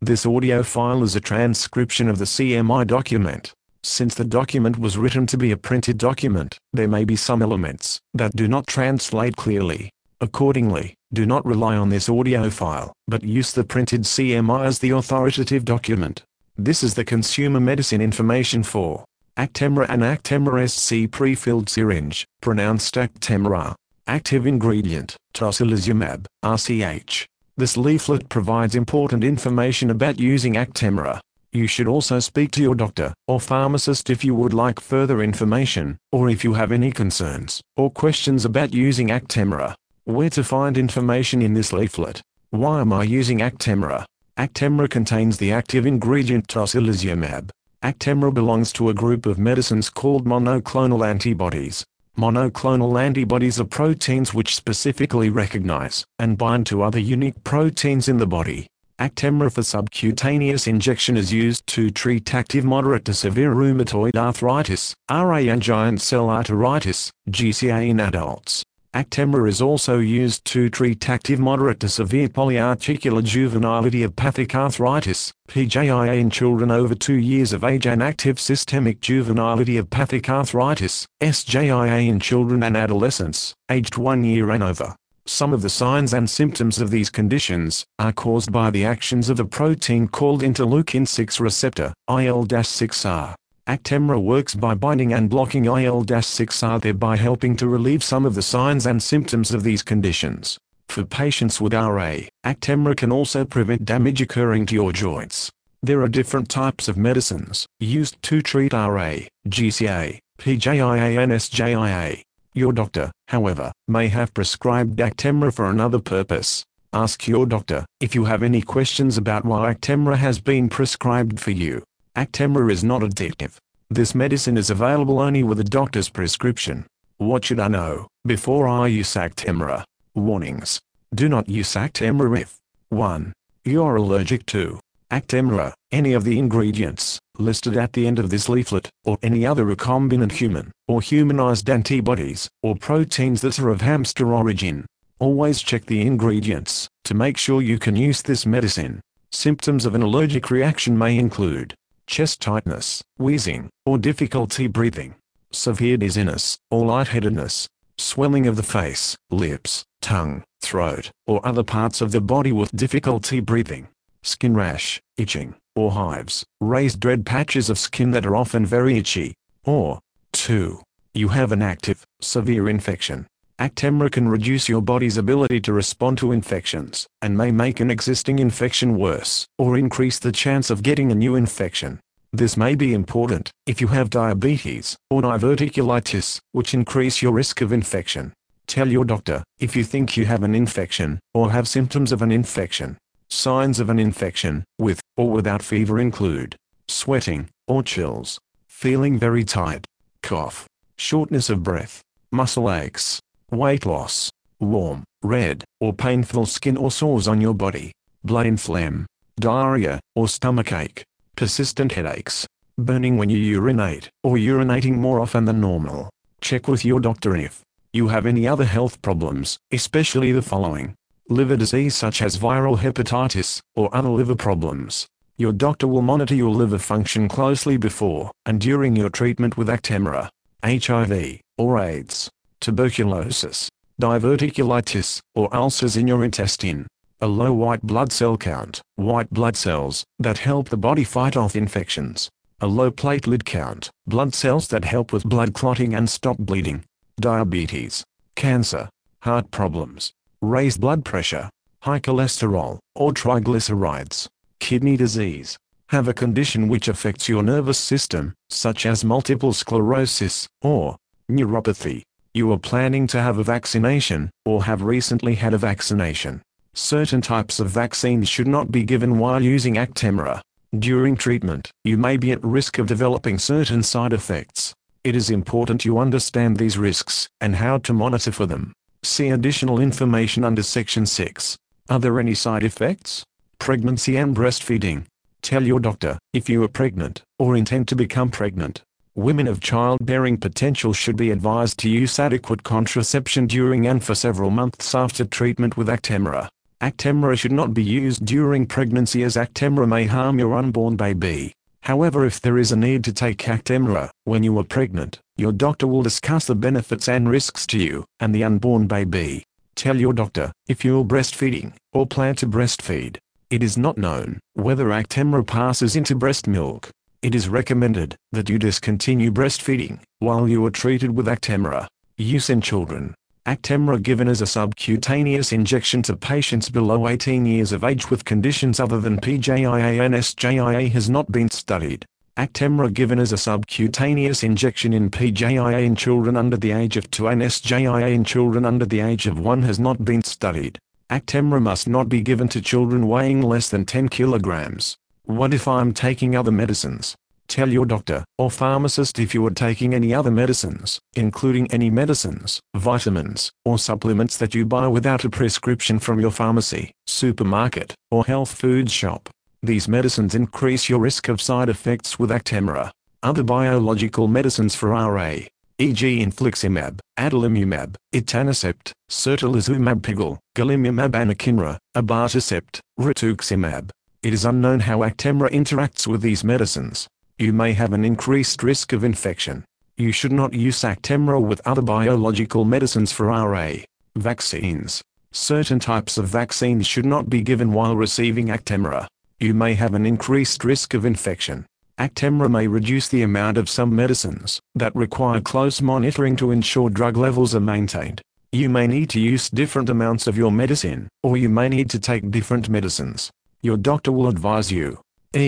This audio file is a transcription of the CMI document. Since the document was written to be a printed document, there may be some elements that do not translate clearly. Accordingly, do not rely on this audio file, but use the printed CMI as the authoritative document. This is the consumer medicine information for Actemra and Actemra SC pre-filled syringe, pronounced Actemra. Active ingredient, tocilizumab, RCH. This leaflet provides important information about using Actemra. You should also speak to your doctor or pharmacist if you would like further information, or if you have any concerns or questions about using Actemra. Where to find information in this leaflet? Why am I using Actemra? Actemra contains the active ingredient tocilizumab. Actemra belongs to a group of medicines called monoclonal antibodies. Monoclonal antibodies are proteins which specifically recognize and bind to other unique proteins in the body. Actemra for subcutaneous injection is used to treat active moderate to severe rheumatoid arthritis, RA and giant cell arteritis, GCA in adults. Actemra is also used to treat active moderate to severe polyarticular juvenile idiopathic arthritis, PJIA in children over 2 years of age, and active systemic juvenile idiopathic arthritis, SJIA in children and adolescents, aged 1 year and over. Some of the signs and symptoms of these conditions are caused by the actions of a protein called interleukin-6 receptor, IL-6R. Actemra works by binding and blocking IL-6R, thereby helping to relieve some of the signs and symptoms of these conditions. For patients with RA, Actemra can also prevent damage occurring to your joints. There are different types of medicines used to treat RA, GCA, PJIA and SJIA. Your doctor, however, may have prescribed Actemra for another purpose. Ask your doctor if you have any questions about why Actemra has been prescribed for you. Actemra is not addictive. This medicine is available only with a doctor's prescription. What should I know before I use Actemra? Warnings. Do not use Actemra if 1. You are allergic to Actemra, any of the ingredients listed at the end of this leaflet, or any other recombinant human or humanized antibodies or proteins that are of hamster origin. Always check the ingredients to make sure you can use this medicine. Symptoms of an allergic reaction may include chest tightness, wheezing, or difficulty breathing, severe dizziness or lightheadedness, swelling of the face, lips, tongue, throat, or other parts of the body with difficulty breathing, skin rash, itching, or hives, raised red patches of skin that are often very itchy, or 2. You have an active, severe infection. Actemra can reduce your body's ability to respond to infections, and may make an existing infection worse, or increase the chance of getting a new infection. This may be important if you have diabetes or diverticulitis, which increase your risk of infection. Tell your doctor if you think you have an infection, or have symptoms of an infection. Signs of an infection, with or without fever, include sweating or chills, feeling very tired, cough, shortness of breath, muscle aches, weight loss, warm, red, or painful skin or sores on your body, blood in phlegm, diarrhea, or stomachache, persistent headaches, burning when you urinate, or urinating more often than normal. Check with your doctor if you have any other health problems, especially the following: liver disease such as viral hepatitis, or other liver problems. Your doctor will monitor your liver function closely before and during your treatment with Actemra. HIV, or AIDS, tuberculosis, diverticulitis, or ulcers in your intestine, a low white blood cell count, white blood cells that help the body fight off infections, a low platelet count, blood cells that help with blood clotting and stop bleeding, diabetes, cancer, heart problems, raised blood pressure, high cholesterol, or triglycerides, kidney disease, have a condition which affects your nervous system, such as multiple sclerosis, or neuropathy. You are planning to have a vaccination, or have recently had a vaccination. Certain types of vaccines should not be given while using Actemra. During treatment, you may be at risk of developing certain side effects. It is important you understand these risks, and how to monitor for them. See additional information under Section 6. Are there any side effects? Pregnancy and breastfeeding. Tell your doctor if you are pregnant, or intend to become pregnant. Women of childbearing potential should be advised to use adequate contraception during and for several months after treatment with Actemra. Actemra should not be used during pregnancy as Actemra may harm your unborn baby. However, if there is a need to take Actemra when you are pregnant, your doctor will discuss the benefits and risks to you and the unborn baby. Tell your doctor if you are breastfeeding or plan to breastfeed. It is not known whether Actemra passes into breast milk. It is recommended that you discontinue breastfeeding while you are treated with Actemra. Use in children. Actemra given as a subcutaneous injection to patients below 18 years of age with conditions other than PJIA and SJIA has not been studied. Actemra given as a subcutaneous injection in PJIA in children under the age of 2 and SJIA in children under the age of 1 has not been studied. Actemra must not be given to children weighing less than 10 kilograms. What if I'm taking other medicines? Tell your doctor or pharmacist if you are taking any other medicines, including any medicines, vitamins, or supplements that you buy without a prescription from your pharmacy, supermarket, or health food shop. These medicines increase your risk of side effects with Actemra. Other biological medicines for RA, e.g. infliximab, adalimumab, etanercept, certolizumab pegol, golimumab anakinra, abatacept, rituximab. It is unknown how Actemra interacts with these medicines. You may have an increased risk of infection. You should not use Actemra with other biological medicines for RA. Vaccines. Certain types of vaccines should not be given while receiving Actemra. You may have an increased risk of infection. Actemra may reduce the amount of some medicines that require close monitoring to ensure drug levels are maintained. You may need to use different amounts of your medicine, or you may need to take different medicines. Your doctor will advise you.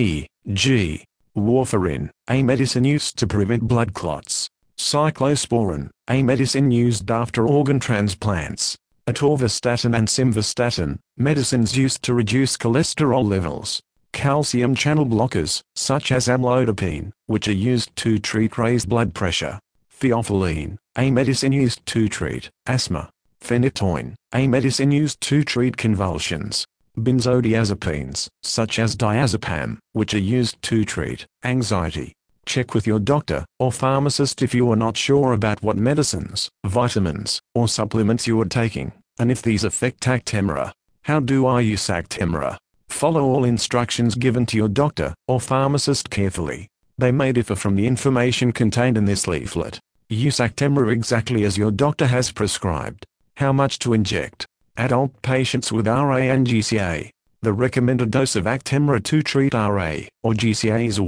E.g. warfarin, a medicine used to prevent blood clots. Cyclosporin, a medicine used after organ transplants. Atorvastatin and simvastatin, medicines used to reduce cholesterol levels. Calcium channel blockers, such as amlodipine, which are used to treat raised blood pressure. Theophylline, a medicine used to treat asthma. Phenytoin, a medicine used to treat convulsions. Benzodiazepines, such as diazepam, which are used to treat anxiety. Check with your doctor or pharmacist if you are not sure about what medicines, vitamins, or supplements you are taking, and if these affect Actemra. How do I use Actemra? Follow all instructions given to your doctor or pharmacist carefully. They may differ from the information contained in this leaflet. Use Actemra exactly as your doctor has prescribed. How much to inject? Adult patients with RA and GCA. The recommended dose of Actemra to treat RA or GCA is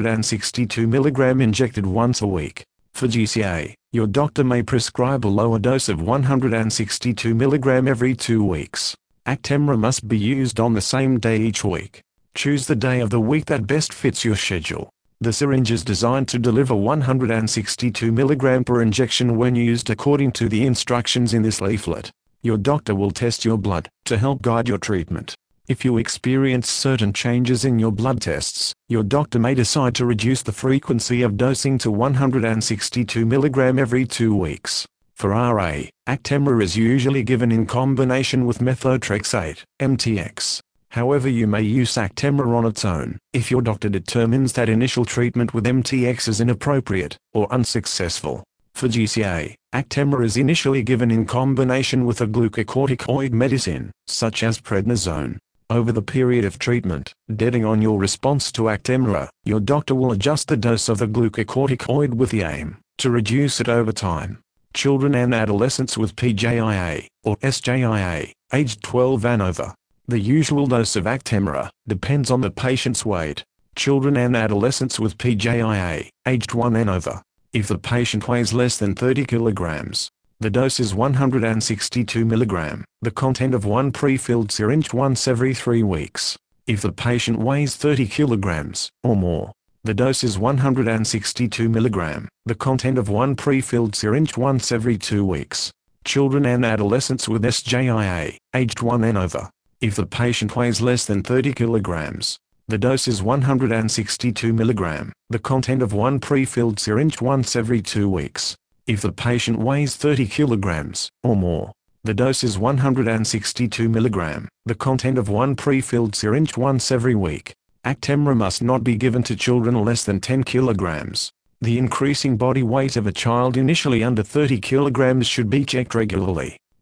162 mg injected once a week. For GCA, your doctor may prescribe a lower dose of 162 mg every 2 weeks. Actemra must be used on the same day each week. Choose the day of the week that best fits your schedule. The syringe is designed to deliver 162 mg per injection when used according to the instructions in this leaflet. Your doctor will test your blood to help guide your treatment. If you experience certain changes in your blood tests, your doctor may decide to reduce the frequency of dosing to 162 mg every 2 weeks. For RA, Actemra is usually given in combination with methotrexate, MTX. However, you may use Actemra on its own if your doctor determines that initial treatment with MTX is inappropriate or unsuccessful. For GCA, Actemra is initially given in combination with a glucocorticoid medicine, such as prednisone. Over the period of treatment, depending on your response to Actemra, your doctor will adjust the dose of the glucocorticoid with the aim to reduce it over time. Children and adolescents with PJIA or SJIA, aged 12 and over. The usual dose of Actemra depends on the patient's weight. Children and adolescents with PJIA, aged 1 and over. If the patient weighs less than 30 kilograms, the dose is 162 mg, the content of one pre-filled syringe once every 3 weeks. If the patient weighs 30 kilograms or more, the dose is 162 mg, the content of one pre-filled syringe once every 2 weeks. Children and adolescents with SJIA, aged 1 and over. If the patient weighs less than 30 kilograms, the dose is 162 mg, the content of one pre-filled syringe once every 2 weeks. If the patient weighs 30 kilograms or more, the dose is 162 mg, the content of one pre-filled syringe once every week. Actemra must not be given to children less than 10 kilograms. The increasing body weight of a child initially under 30 kilograms should be checked regularly.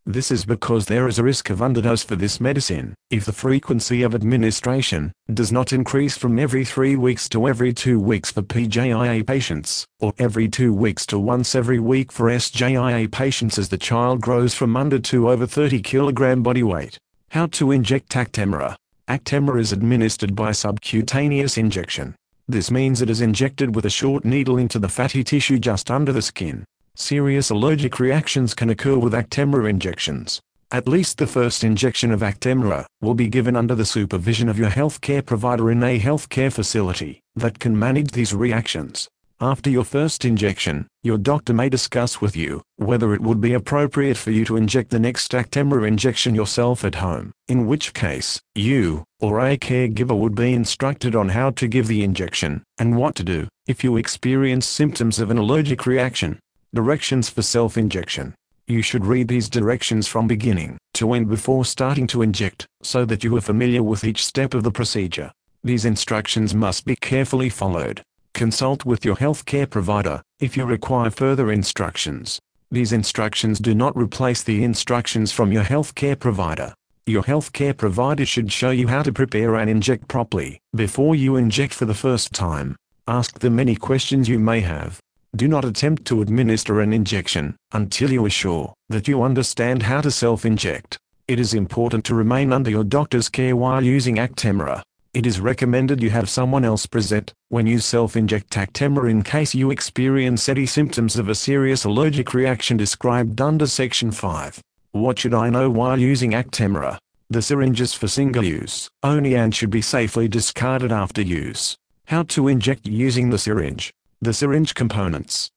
This is because there is a risk of underdose for this medicine, if the frequency of administration does not increase from every 3 weeks to every 2 weeks for PJIA patients, or every 2 weeks to once every week for SJIA patients as the child grows from under to over 30 kg body weight. How to inject Actemra. Actemra is administered by subcutaneous injection. This means it is injected with a short needle into the fatty tissue just under the skin. Serious allergic reactions can occur with Actemra injections. At least the first injection of Actemra will be given under the supervision of your healthcare provider in a healthcare facility that can manage these reactions. After your first injection, your doctor may discuss with you whether it would be appropriate for you to inject the next Actemra injection yourself at home, in which case, you or a caregiver would be instructed on how to give the injection and what to do if you experience symptoms of an allergic reaction. Directions for self-injection. You should read these directions from beginning to end before starting to inject, so that you are familiar with each step of the procedure. These instructions must be carefully followed. Consult with your healthcare provider if you require further instructions. These instructions do not replace the instructions from your healthcare provider. Your healthcare provider should show you how to prepare and inject properly before you inject for the first time. Ask them any questions you may have. Do not attempt to administer an injection until you are sure that you understand how to self-inject. It is important to remain under your doctor's care while using Actemra. It is recommended you have someone else present when you self-inject Actemra in case you experience any symptoms of a serious allergic reaction described under Section 5. What should I know while using Actemra? The syringe is for single use only and should be safely discarded after use. How to inject using the syringe. The syringe components.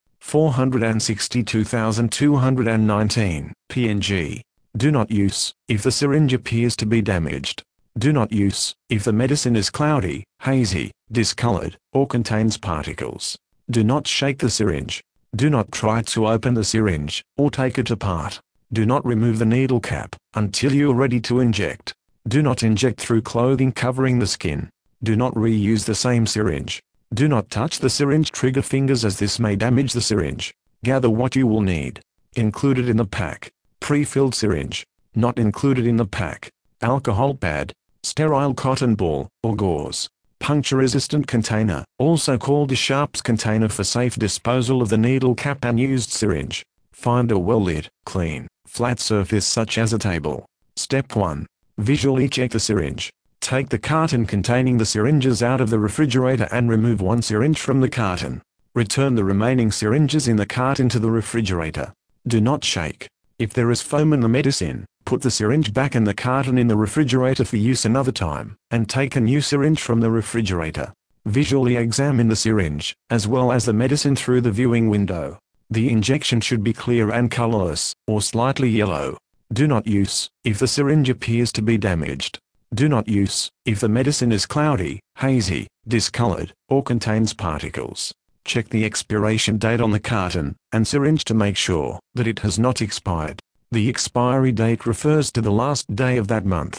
462,219 PNG. Do not use if the syringe appears to be damaged. Do not use if the medicine is cloudy, hazy, discolored, or contains particles. Do not shake the syringe. Do not try to open the syringe or take it apart. Do not remove the needle cap until you are ready to inject. Do not inject through clothing covering the skin. Do not reuse the same syringe. Do not touch the syringe trigger fingers as this may damage the syringe. Gather what you will need. Included in the pack. Pre-filled syringe. Not included in the pack. Alcohol pad. Sterile cotton ball, or gauze. Puncture-resistant container, also called a Sharps container for safe disposal of the needle cap and used syringe. Find a well-lit, clean, flat surface such as a table. Step 1. Visually check the syringe. Take the carton containing the syringes out of the refrigerator and remove one syringe from the carton. Return the remaining syringes in the carton to the refrigerator. Do not shake. If there is foam in the medicine, put the syringe back in the carton in the refrigerator for use another time, and take a new syringe from the refrigerator. Visually examine the syringe, as well as the medicine through the viewing window. The injection should be clear and colorless, or slightly yellow. Do not use if the syringe appears to be damaged. Do not use if the medicine is cloudy, hazy, discolored, or contains particles. Check the expiration date on the carton and syringe to make sure that it has not expired. The expiry date refers to the last day of that month.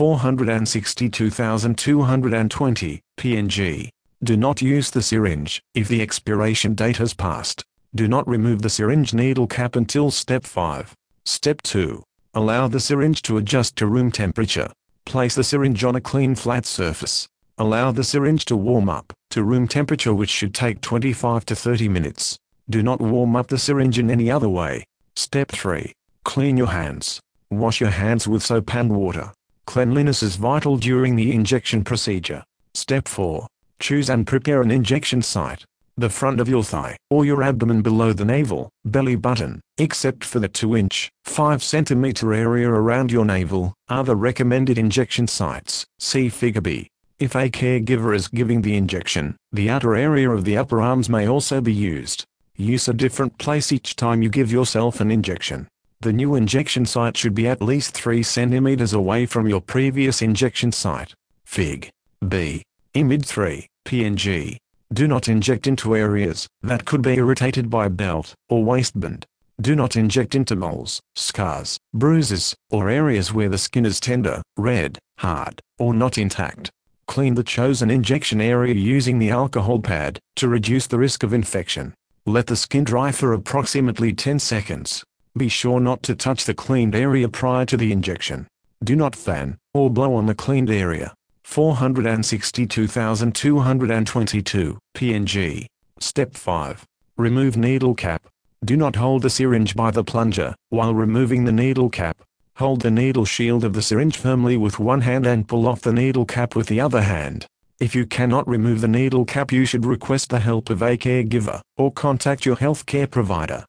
462,220 PNG. Do not use the syringe if the expiration date has passed. Do not remove the syringe needle cap until Step 5. Step 2. Allow the syringe to adjust to room temperature. Place the syringe on a clean flat surface. Allow the syringe to warm up to room temperature, which should take 25 to 30 minutes. Do not warm up the syringe in any other way. Step 3. Clean your hands. Wash your hands with soap and water. Cleanliness is vital during the injection procedure. Step 4. Choose and prepare an injection site. The front of your thigh or your abdomen below the navel, belly button, except for the 2-inch, 5 cm area around your navel, are the recommended injection sites. See Figure B. If a caregiver is giving the injection, the outer area of the upper arms may also be used. Use a different place each time you give yourself an injection. The new injection site should be at least 3 cm away from your previous injection site. Fig. B. Image 3, PNG. Do not inject into areas that could be irritated by a belt or waistband. Do not inject into moles, scars, bruises, or areas where the skin is tender, red, hard, or not intact. Clean the chosen injection area using the alcohol pad to reduce the risk of infection. Let the skin dry for approximately 10 seconds. Be sure not to touch the cleaned area prior to the injection. Do not fan or blow on the cleaned area. 462,222 PNG. Step 5. Remove needle cap. Do not hold the syringe by the plunger while removing the needle cap. Hold the needle shield of the syringe firmly with one hand and pull off the needle cap with the other hand. If you cannot remove the needle cap, you should request the help of a caregiver or contact your healthcare provider.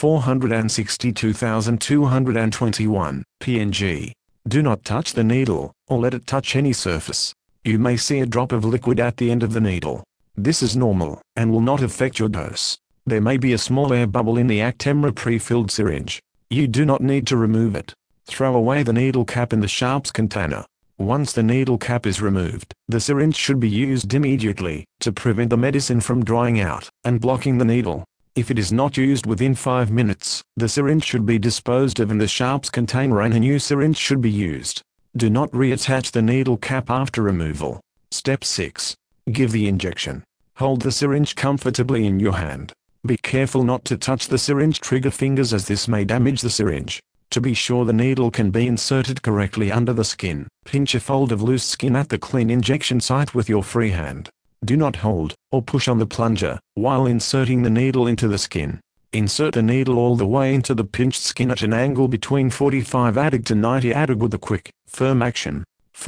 462,221 PNG. Do not touch the needle or let it touch any surface. You may see a drop of liquid at the end of the needle. This is normal and will not affect your dose. There may be a small air bubble in the Actemra pre-filled syringe. You do not need to remove it. Throw away the needle cap in the sharps container. Once the needle cap is removed, the syringe should be used immediately to prevent the medicine from drying out and blocking the needle. If it is not used within 5 minutes, the syringe should be disposed of in the sharps container and a new syringe should be used. Do not reattach the needle cap after removal. Step 6. Give the injection. Hold the syringe comfortably in your hand. Be careful not to touch the syringe trigger fingers, as this may damage the syringe. To be sure the needle can be inserted correctly under the skin, pinch a fold of loose skin at the clean injection site with your free hand. Do not hold or push on the plunger while inserting the needle into the skin. Insert the needle all the way into the pinched skin at an angle between 45 ADAG to 90 ADAG with a quick, firm action.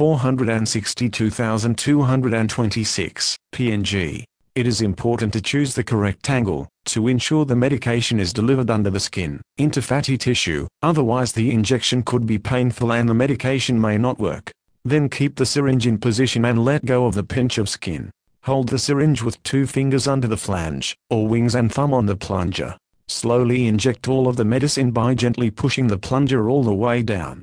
462,226 PNG. It is important to choose the correct angle to ensure the medication is delivered under the skin, into fatty tissue, otherwise the injection could be painful and the medication may not work. Then keep the syringe in position and let go of the pinch of skin. Hold the syringe with 2 fingers under the flange, or wings, and thumb on the plunger. Slowly inject all of the medicine by gently pushing the plunger all the way down.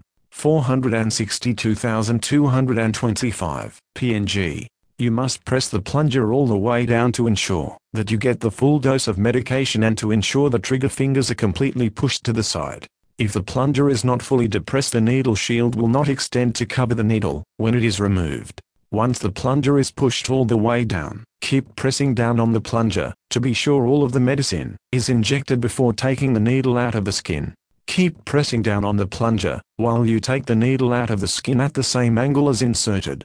462,225 PNG. You must press the plunger all the way down to ensure that you get the full dose of medication and to ensure the trigger fingers are completely pushed to the side. If the plunger is not fully depressed, the needle shield will not extend to cover the needle when it is removed. Once the plunger is pushed all the way down, keep pressing down on the plunger to be sure all of the medicine is injected before taking the needle out of the skin. Keep pressing down on the plunger while you take the needle out of the skin at the same angle as inserted.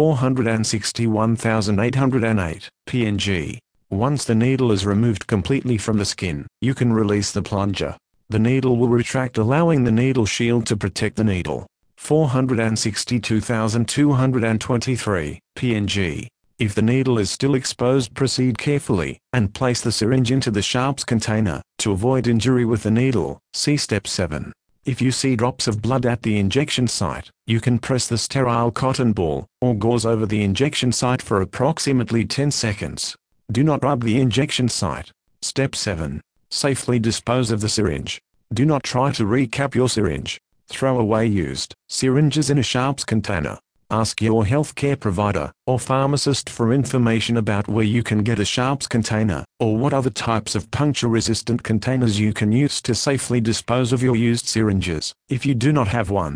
461,808 PNG. Once the needle is removed completely from the skin, you can release the plunger. The needle will retract, allowing the needle shield to protect the needle. 462,223 PNG. If the needle is still exposed, proceed carefully and place the syringe into the sharps container to avoid injury with the needle. See Step 7. If you see drops of blood at the injection site, you can press the sterile cotton ball or gauze over the injection site for approximately 10 seconds. Do not rub the injection site. Step 7. Safely dispose of the syringe. Do not try to recap your syringe. Throw away used syringes in a sharps container. Ask your healthcare provider or pharmacist for information about where you can get a sharps container, or what other types of puncture-resistant containers you can use to safely dispose of your used syringes, if you do not have one.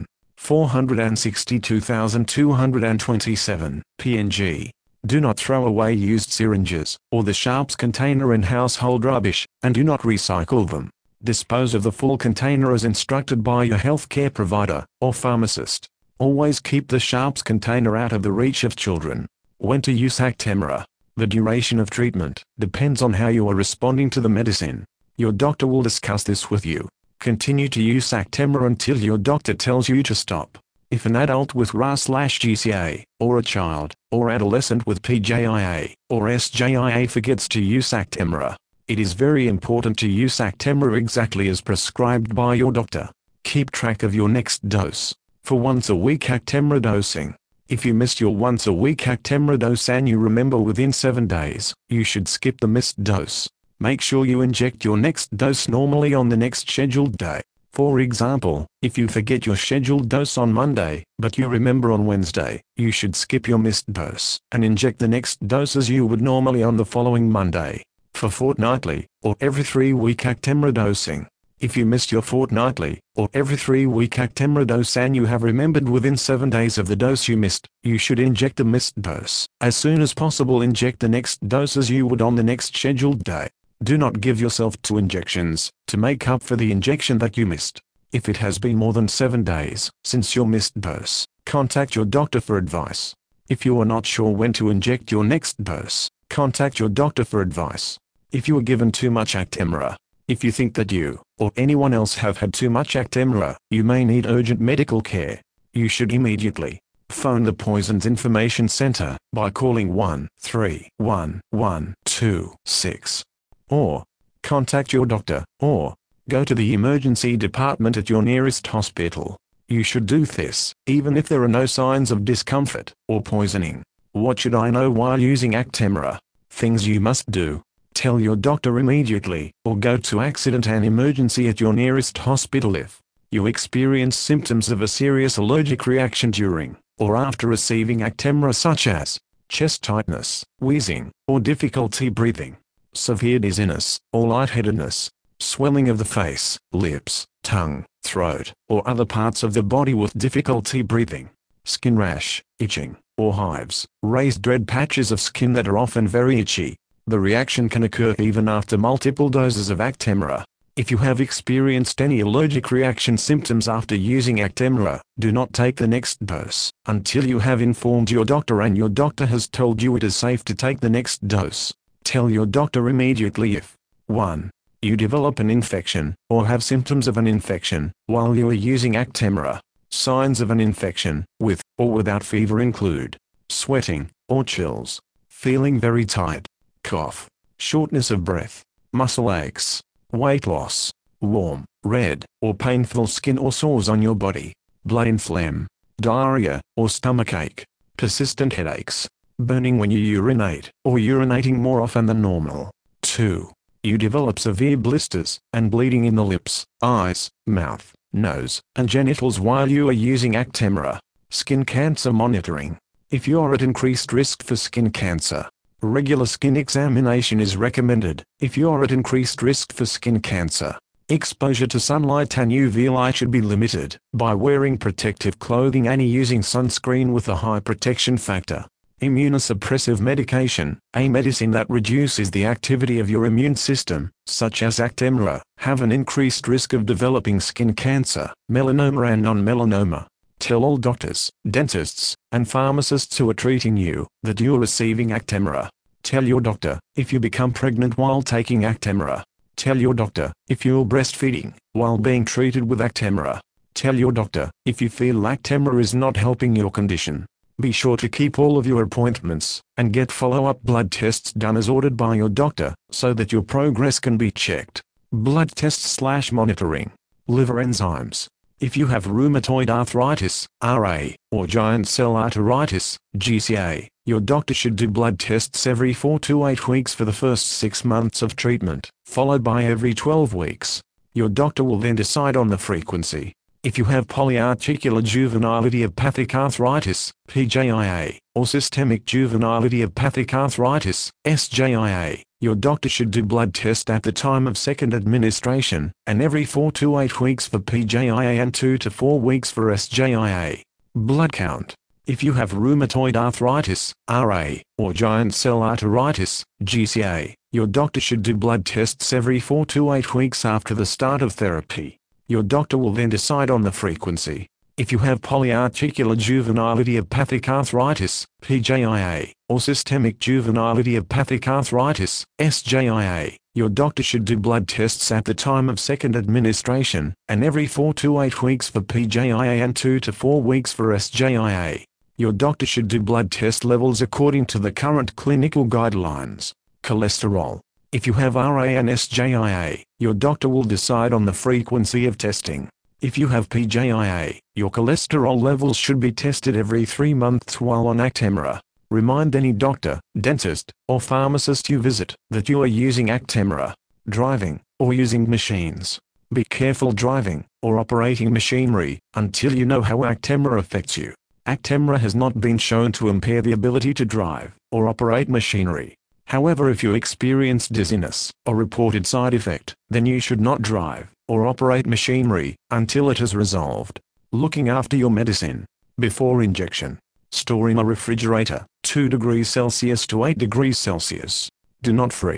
462,227 PNG. Do not throw away used syringes or the sharps container in household rubbish, and do not recycle them. Dispose of the full container as instructed by your healthcare provider or pharmacist. Always keep the sharps container out of the reach of children. When to use Actemra. The duration of treatment depends on how you are responding to the medicine. Your doctor will discuss this with you. Continue to use Actemra until your doctor tells you to stop. If an adult with RA/GCA, or a child or adolescent with PJIA or SJIA forgets to use Actemra, it is very important to use Actemra exactly as prescribed by your doctor. Keep track of your next dose. For once-a-week Actemra dosing. If you missed your once-a-week Actemra dose and you remember within 7 days, you should skip the missed dose. Make sure you inject your next dose normally on the next scheduled day. For example, if you forget your scheduled dose on Monday, but you remember on Wednesday, you should skip your missed dose and inject the next dose as you would normally on the following Monday. For fortnightly, or every 3-week Actemra dosing. If you missed your fortnightly, or every 3-week Actemra dose and you have remembered within 7 days of the dose you missed, you should inject the missed dose. As soon as possible, inject the next dose as you would on the next scheduled day. Do not give yourself 2 injections to make up for the injection that you missed. If it has been more than 7 days since your missed dose, contact your doctor for advice. If you are not sure when to inject your next dose, contact your doctor for advice. If you are given too much Actemra, if you think that you or anyone else have had too much Actemra, you may need urgent medical care. You should immediately phone the Poisons Information Center by calling 1-311-26, or contact your doctor, or go to the emergency department at your nearest hospital. You should do this even if there are no signs of discomfort or poisoning. What should I know while using Actemra? Things you must do. Tell your doctor immediately, or go to accident and emergency at your nearest hospital if you experience symptoms of a serious allergic reaction during or after receiving Actemra, such as chest tightness, wheezing, or difficulty breathing, severe dizziness or lightheadedness, swelling of the face, lips, tongue, throat, or other parts of the body with difficulty breathing, skin rash, itching, or hives, raised red patches of skin that are often very itchy. The reaction can occur even after multiple doses of Actemra. If you have experienced any allergic reaction symptoms after using Actemra, do not take the next dose until you have informed your doctor and your doctor has told you it is safe to take the next dose. Tell your doctor immediately if 1. You develop an infection, or have symptoms of an infection, while you are using Actemra. Signs of an infection, with or without fever, include sweating, or chills, feeling very tired, cough, shortness of breath, muscle aches, weight loss, warm, red, or painful skin or sores on your body, blood and phlegm, diarrhea, or stomachache, persistent headaches, burning when you urinate, or urinating more often than normal. 2. You develop severe blisters and bleeding in the lips, eyes, mouth, nose, and genitals while you are using Actemra. Skin cancer monitoring. If you are at increased risk for skin cancer, regular skin examination is recommended. If you are at increased risk for skin cancer, exposure to sunlight and UV light should be limited by wearing protective clothing and using sunscreen with a high protection factor. Immunosuppressive medication, a medicine that reduces the activity of your immune system, such as Actemra, have an increased risk of developing skin cancer, melanoma and non-melanoma. Tell all doctors, dentists, and pharmacists who are treating you that you are receiving Actemra. Tell your doctor if you become pregnant while taking Actemra. Tell your doctor if you're breastfeeding while being treated with Actemra. Tell your doctor if you feel Actemra is not helping your condition. Be sure to keep all of your appointments and get follow-up blood tests done as ordered by your doctor so that your progress can be checked. Blood tests/monitoring. Liver enzymes. If you have rheumatoid arthritis, RA, or giant cell arteritis, GCA, your doctor should do blood tests every 4 to 8 weeks for the first 6 months of treatment, followed by every 12 weeks. Your doctor will then decide on the frequency. If you have polyarticular juvenile idiopathic arthritis, PJIA, or systemic juvenile idiopathic arthritis, SJIA, your doctor should do blood test at the time of second administration, and every 4 to 8 weeks for PJIA and 2 to 4 weeks for SJIA. Blood count. If you have rheumatoid arthritis, RA, or giant cell arteritis, GCA, your doctor should do blood tests every 4 to 8 weeks after the start of therapy. Your doctor will then decide on the frequency. If you have polyarticular juvenile idiopathic arthritis, PJIA, or systemic juvenile idiopathic arthritis, SJIA, your doctor should do blood tests at the time of second administration, and every 4 to 8 weeks for PJIA and 2 to 4 weeks for SJIA. Your doctor should do blood test levels according to the current clinical guidelines. Cholesterol. If you have RA and SJIA, your doctor will decide on the frequency of testing. If you have PJIA, your cholesterol levels should be tested every 3 months while on Actemra. Remind any doctor, dentist, or pharmacist you visit that you are using Actemra. Driving, or using machines. Be careful driving, or operating machinery, until you know how Actemra affects you. Actemra has not been shown to impair the ability to drive, or operate machinery. However, if you experience dizziness, or reported side effect, then you should not drive, or operate machinery, until it has resolved. Looking after your medicine. Before injection. Store in a refrigerator, 2 degrees Celsius to 8 degrees Celsius. Do not freeze.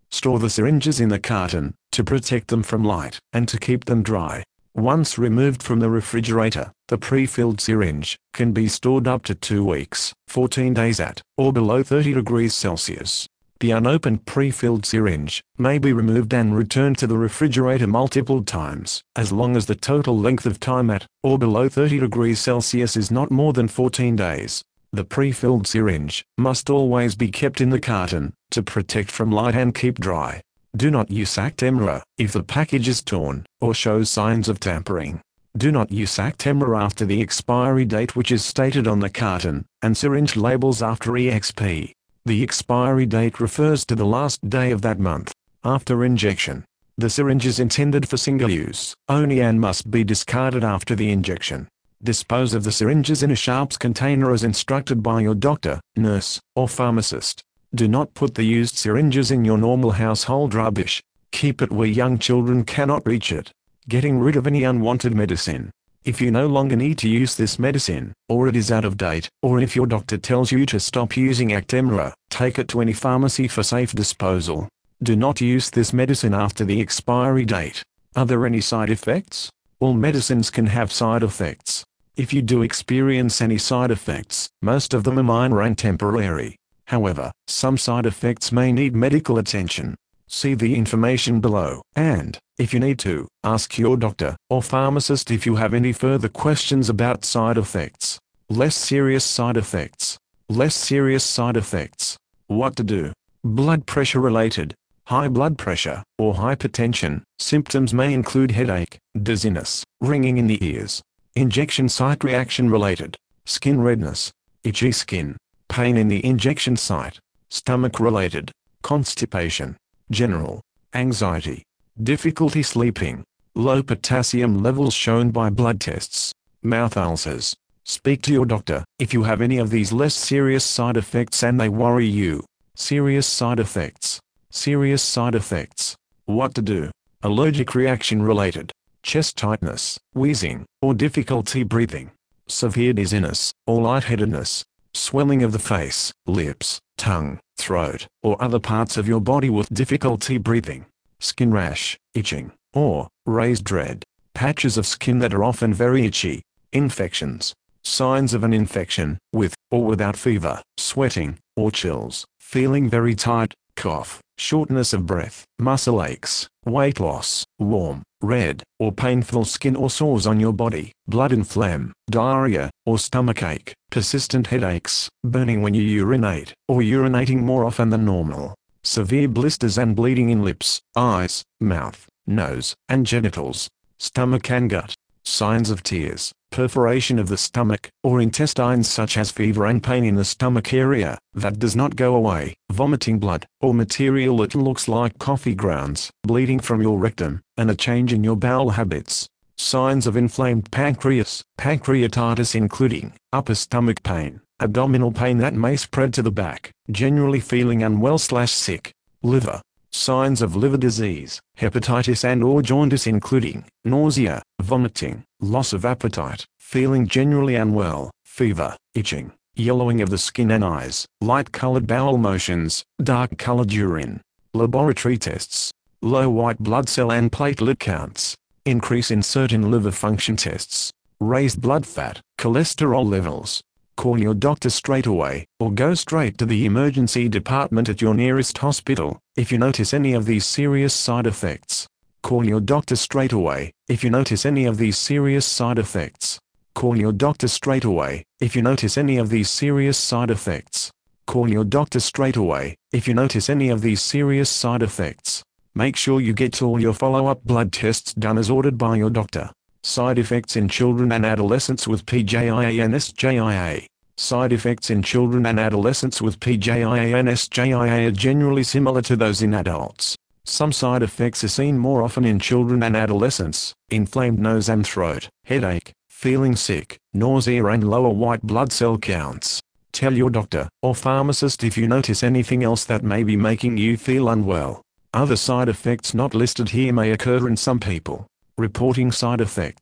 Store the syringes in the carton, to protect them from light, and to keep them dry. Once removed from the refrigerator, the pre-filled syringe can be stored up to 2 weeks, 14 days at or below 30 degrees Celsius. The unopened pre-filled syringe may be removed and returned to the refrigerator multiple times, as long as the total length of time at or below 30 degrees Celsius is not more than 14 days. The pre-filled syringe must always be kept in the carton, to protect from light and keep dry. Do not use Actemra if the package is torn or shows signs of tampering. Do not use Actemra after the expiry date which is stated on the carton and syringe labels after EXP. The expiry date refers to the last day of that month. After injection, the syringe is intended for single use only and must be discarded after the injection. Dispose of the syringes in a sharps container as instructed by your doctor, nurse, or pharmacist. Do not put the used syringes in your normal household rubbish. Keep it where young children cannot reach it. Getting rid of any unwanted medicine. If you no longer need to use this medicine, or it is out of date, or if your doctor tells you to stop using Actemra, take it to any pharmacy for safe disposal. Do not use this medicine after the expiry date. Are there any side effects? All medicines can have side effects. If you do experience any side effects, most of them are minor and temporary. However, some side effects may need medical attention. See the information below, and, if you need to, ask your doctor or pharmacist if you have any further questions about side effects. Less serious side effects. Less serious side effects. What to do? Blood pressure related. High blood pressure, or hypertension, symptoms may include headache, dizziness, ringing in the ears. Injection site reaction related. Skin redness, itchy skin, pain in the injection site. Stomach related. Constipation, general anxiety, difficulty sleeping, low potassium levels shown by blood tests, mouth ulcers. Speak to your doctor if you have any of these less serious side effects and they worry you. Serious side effects. Serious side effects. What to do? Allergic reaction related. Chest tightness, wheezing, or difficulty breathing. Severe dizziness, or lightheadedness. Swelling of the face, lips, tongue, throat, or other parts of your body with difficulty breathing. Skin rash, itching, or raised red patches of skin that are often very itchy. Infections. Signs of an infection, with or without fever, sweating, or chills, feeling very tired, cough, shortness of breath, muscle aches, weight loss, warm, red, or painful skin or sores on your body, blood and phlegm, diarrhea, or stomachache, persistent headaches, burning when you urinate, or urinating more often than normal, severe blisters and bleeding in lips, eyes, mouth, nose, and genitals, stomach and gut. Signs of tears, perforation of the stomach or intestines such as fever and pain in the stomach area that does not go away, vomiting blood or material that looks like coffee grounds, bleeding from your rectum, and a change in your bowel habits. Signs of inflamed pancreas, pancreatitis including upper stomach pain, abdominal pain that may spread to the back, generally feeling unwell/sick. Liver. Signs of liver disease, hepatitis and/or jaundice including nausea, vomiting, loss of appetite, feeling generally unwell, fever, itching, yellowing of the skin and eyes, light-colored bowel motions, dark-colored urine. Laboratory tests. Low white blood cell and platelet counts. Increase in certain liver function tests. Raised blood fat, cholesterol levels. Call your doctor straight away, or go straight to the emergency department at your nearest hospital, if you notice any of these serious side effects. Call your doctor straight away, if you notice any of these serious side effects. Call your doctor straight away, if you notice any of these serious side effects. Call your doctor straight away, if you notice any of these serious side effects. Make sure you get all your follow-up blood tests done as ordered by your doctor. Side effects in children and adolescents with PJIA and SJIA. Side effects in children and adolescents with PJIA and SJIA are generally similar to those in adults. Some side effects are seen more often in children and adolescents: inflamed nose and throat, headache, feeling sick, nausea and lower white blood cell counts. Tell your doctor or pharmacist if you notice anything else that may be making you feel unwell. Other side effects not listed here may occur in some people. Reporting side effects.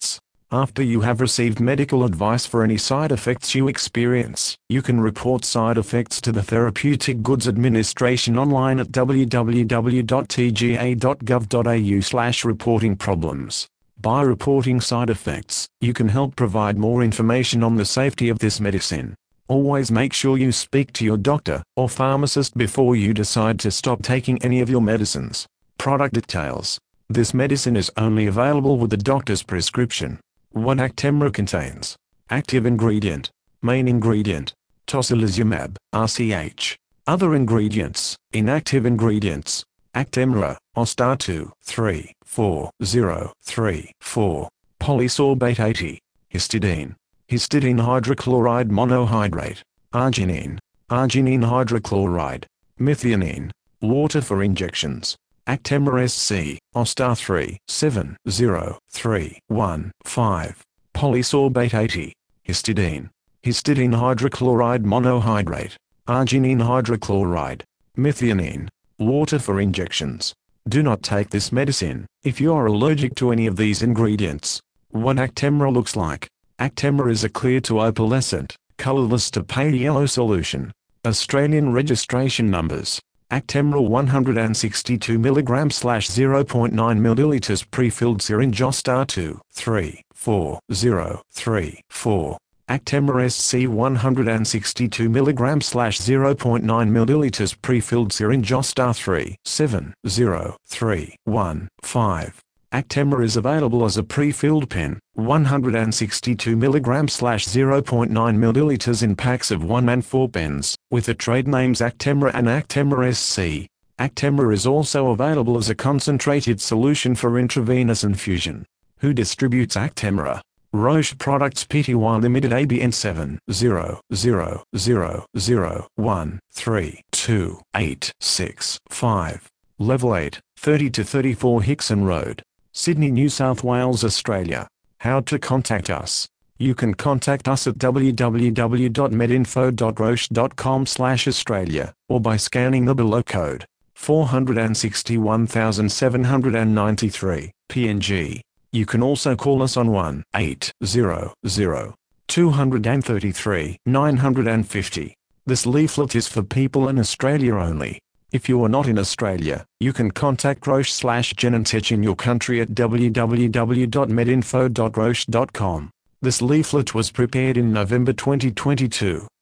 After you have received medical advice for any side effects you experience, you can report side effects to the Therapeutic Goods Administration online at www.tga.gov.au/reporting-problems. By reporting side effects, you can help provide more information on the safety of this medicine. Always make sure you speak to your doctor or pharmacist before you decide to stop taking any of your medicines. Product details. This medicine is only available with the doctor's prescription. What Actemra contains. Active ingredient. Main ingredient. Tocilizumab, RCH. Other ingredients. Inactive ingredients. Actemra, Ostar 2,3,4,3,4. Polysorbate 80. Histidine. Histidine hydrochloride monohydrate. Arginine. Arginine hydrochloride. Methionine. Water for injections. Actemra SC, Ostar 3,7,0,3,1,5. Polysorbate 80. Histidine. Histidine hydrochloride monohydrate. Arginine hydrochloride. Methionine. Water for injections. Do not take this medicine if you are allergic to any of these ingredients. What Actemra looks like. Actemra is a clear to opalescent, colorless to pale yellow solution. Australian registration numbers. Actemra 162 mg/0.9 ml pre-filled syringe Ostar 2,3,4,3,4. Actemra SC 162 mg/0.9 ml pre-filled syringe Ostar 3,7,0,3,1,5. Actemra is available as a pre-filled pen, 162 mg/0.9 ml in packs of 1 and 4 pens, with the trade names Actemra and Actemra SC. Actemra is also available as a concentrated solution for intravenous infusion. Who distributes Actemra? Roche Products Pty Limited ABN 70001328665. Level 8, 30-34 Hickson Road, Sydney, New South Wales, Australia. How to contact us? You can contact us at www.medinfo.roche.com/Australia, or by scanning the below code, 461,793, PNG. You can also call us on 1-800-233-950. This leaflet is for people in Australia only. If you are not in Australia, you can contact Roche/Genentech in your country at www.medinfo.roche.com. This leaflet was prepared in November 2022.